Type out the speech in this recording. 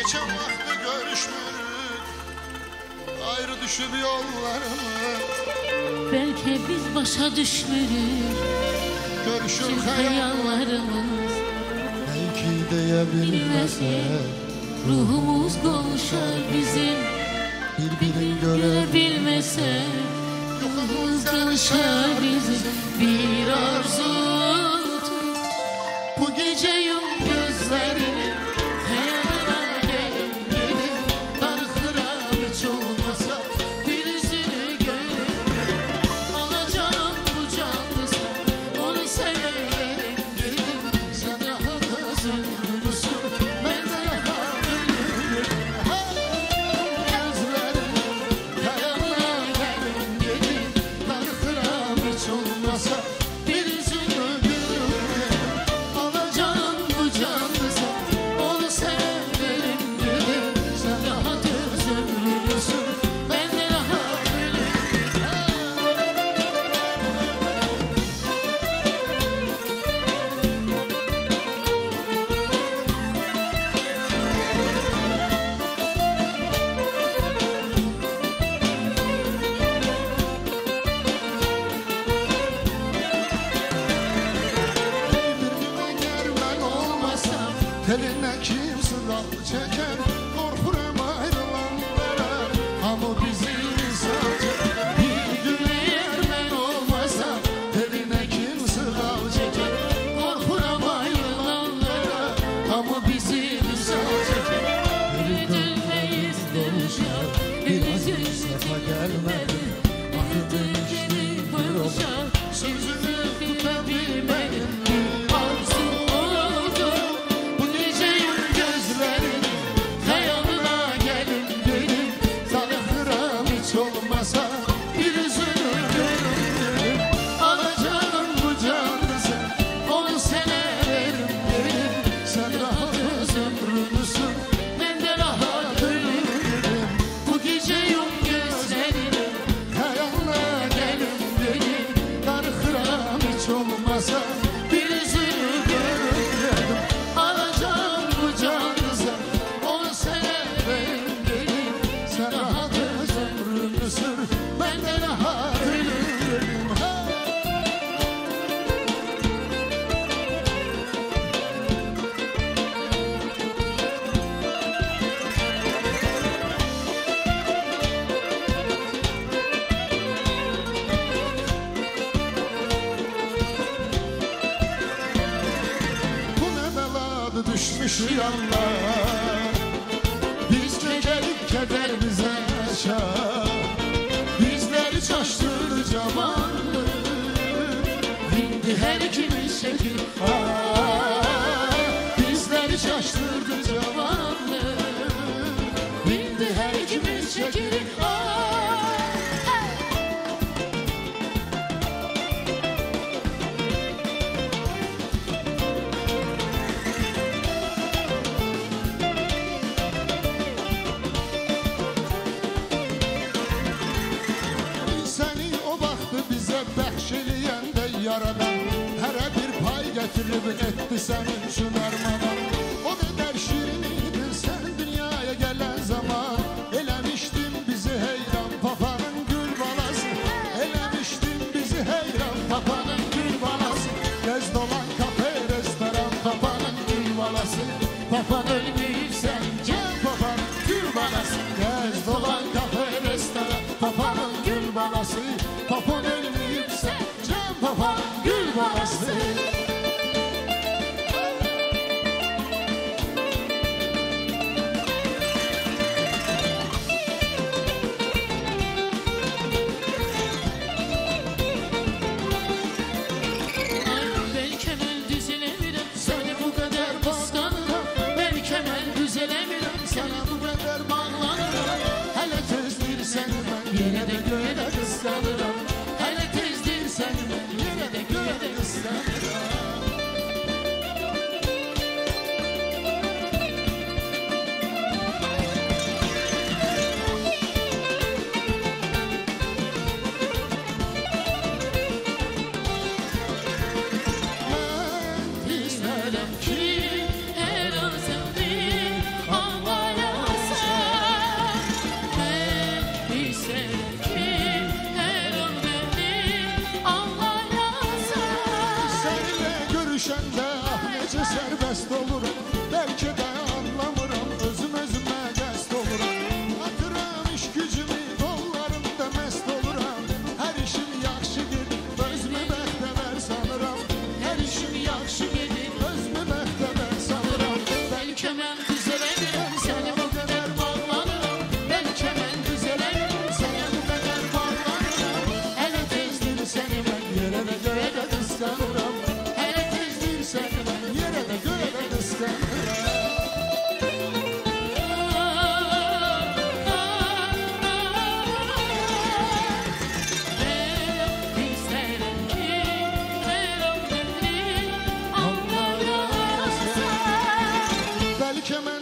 Geçen vakti görüşmürük, ayrı düşüp yollarımız. Belki biz başa düşmürük, Görüşür hayallarımız. Belki diyebilmesek, ruhumuz kavuşar bizim. birbirini Görebilmesek, ruhumuz kavuşar bizim. Bir arzudur, bu gece yum gözlerini. Hayalına gelin gelin, darıkıram hiç olmasa bir yüzünü görün. Alacağım bu canlısı, onu severim gelin. Sen rahat özümlüsün, ben de rahat ölürüm. Gözlerini hayalına gelin gelin, darıkıram hiç olmasa bir yüzünü görün. Alacağım bu canlısı, onu severim gelin. Sen rahat özümlüsün, ben de rahat ölürüm. birbirine germen olmasa, teline kim sınav çeker, korkuram ayrılanlara, ama bizim sadece. Bir gün eğer ben olmasa, eline kim sınav çeker. Korkuram ayrılanlara, ama bizim sadece. Geri dönmeyiz dönüşe, henüz yüzüne gelmedi. Akıdın geri barışa, sözünü tutabilmedim. Bir arzu oldu, bu gece yum gözlerini. Hayalına gelin gelin, Darıkıram hiç olmasa, bir yüzünü görün. Alacağım bu canlısı, onu severim gelin. Sen rahat ömrümüsün, ben de rahat ölürüm. Bu gece yum gözlerini, hayalına gelin gelin. darıkıram hiç olmasa, Bir yüzünü görün. Alacağım bu canlısı, onu severim gelin. Sen rahat ömrümü sür, ben de rahat ölürüm. bu ne beladı düşmüş yanlar. Biz gecelik keder bize yaşar, bizleri çaştırdı camanlık. Bindi her kimin şekil, Bizleri çaştırdı zamanlı. Bindi her kimin şekil. Seni o baktı bize bəxşeleyen de yaradan, hərə bir pay getirip etti senin üçün armadan. O kadar şirin idin sen dünyaya gelen zaman, elemiştin bizi heyran papanın gül balası. Elemiştin bizi heyran papanın gül balası. Gez dolan kafe restoran papanın gül balası. Papan ölmüşsen gel Papanın gül balası. Gez dolan kafe restoran papanın gül balası. Papan ölmeyipse can papanın gül balası. Ben kemal düzelemirem, seni bu kadar kıskanırım. Ben kemal düzelemirem, sana bu kadar bağlanırım. Hele tezdir seni ben Yine de göğe de kıskanırım. Hele tezdir seni ben, yine de göğe de kıskanırım. Bəlkə mən